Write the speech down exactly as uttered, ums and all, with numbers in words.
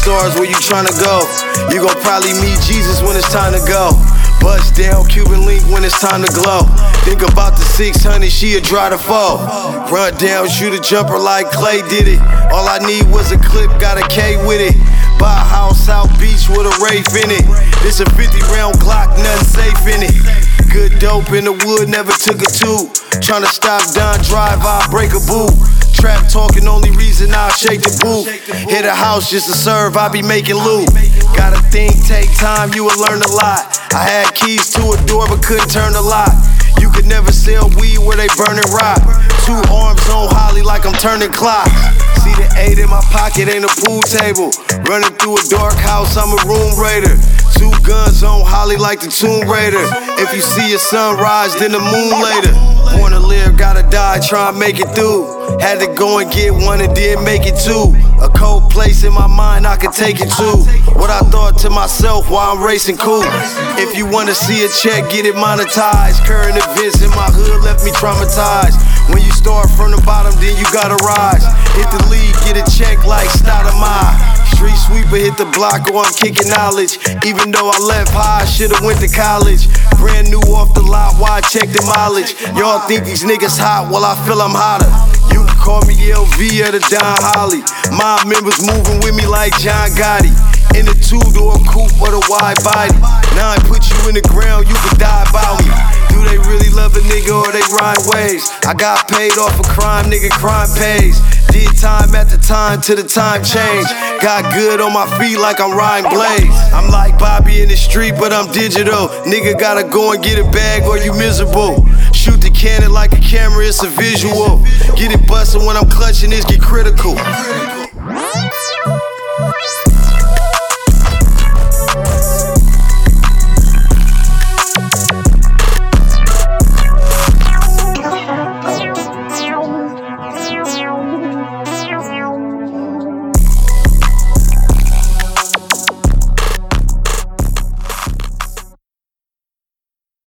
stars where you tryna go. You gon' probably meet Jesus when it's time to go. Bust down Cuban link when it's time to glow. Think about the six hundred, she'll dry the foe. Run down, shoot a jumper like Clay did it. All I need was a clip, got a K with it. Buy a house, South Beach with a Wraith in it. This a fifty round Glock, nothing safe in it. Good dope in the wood, never took a two. Tryna stop Don Drive, I'll break a boot. Trap talking, only reason I'll shake the boot. Hit a house just to serve, I be making loot. Gotta think, take time, you will learn a lot. I had keys to a door but couldn't turn the lock. You could never sell weed where they burning rock. Two arms on Holly like I'm turning clocks. See the eight in my pocket, ain't a pool table. Running through a dark house, I'm a room raider. Two guns on Holly like the Tomb Raider. If you see a sunrise, then the moon later. Born to live, gotta die, try and make it through. Had to go and get one and did make it two. A cold place in my mind I could take it to. What I thought to myself while I'm racing cool. If you wanna see a check, get it monetized. Current events in my hood left me traumatized. When you start from the bottom, then you gotta rise. Hit the league, get a check like Stoudemire. Street sweeper hit the block or I'm kicking knowledge. Even though I left high, I should've went to college. Brand new off the lot, why I check the mileage. Y'all think these niggas hot, well I feel I'm hotter. You can call me L V or the Don Holly. Mob members moving with me like John Gotti. In the two-door coupe or the wide body. Now I put you in the ground, you could die by me. Do they really love a nigga or they rhyme ways? I got paid off a crime, nigga, crime pays. Did time at the time till the time change. Got good on my feet like I'm Ryan Blaze. I'm like Bobby in the street, but I'm digital. Nigga gotta go and get a bag or you miserable. Shoot the cannon like a camera, it's a visual. Get it bustin' when I'm clutching, it's get critical.